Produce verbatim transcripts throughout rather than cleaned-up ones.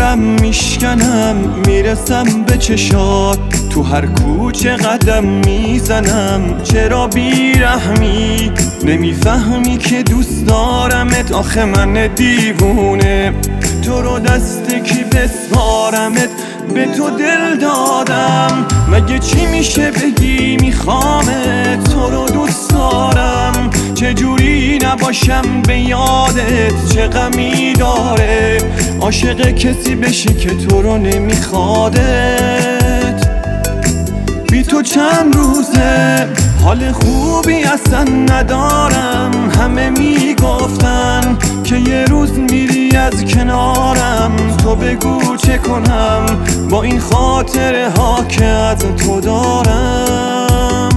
میرم میشکنم میرسم به چشات، تو هر کوچه قدم میزنم چرا بیرحمی؟ نمیفهمی که دوست دارمت، آخه من دیوونه تو رو دست کی بسپارمت، به تو دل دادم مگه چی میشه بگی میخوامت، تو رو دوست دارم چجوری نباشم به یادت، چه غمی داره عاشق کسی بشی که تو رو نمیخوادت. بی تو چند روزه حال خوبی اصلا ندارم، همه میگفتن که یه روز میری از کنارم، تو بگو چه کنم با این خاطره ها که از تو دارم.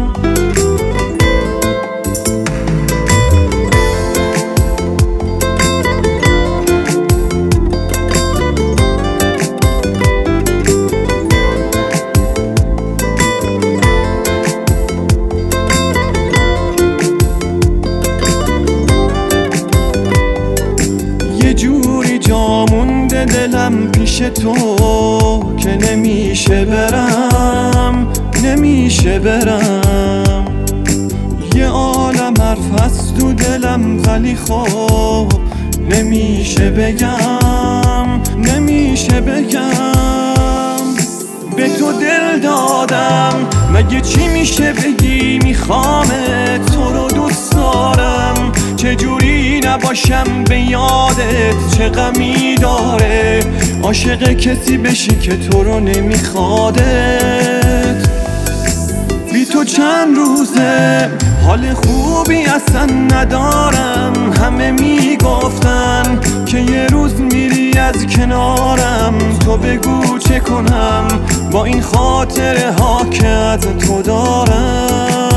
یه جوری جا مونده دلم پیش تو که نمیشه برم نمیشه برم، یه عالم حرف هست تو دلم ولی خب نمیشه بگم نمیشه بگم. به تو دل دادم مگه چی میشه بگی میخوامت، تو رو دوست دارم چجوری نباشم به یادت، چه غمی داره عاشق کسی بشی که تو رو نمیخوادت. بی تو چند روزه حال خوبی اصلا ندارم، همه میگفتن که یه روز میری از کنارم، تو بگو چه کنم با این خاطره ها که از تو دارم.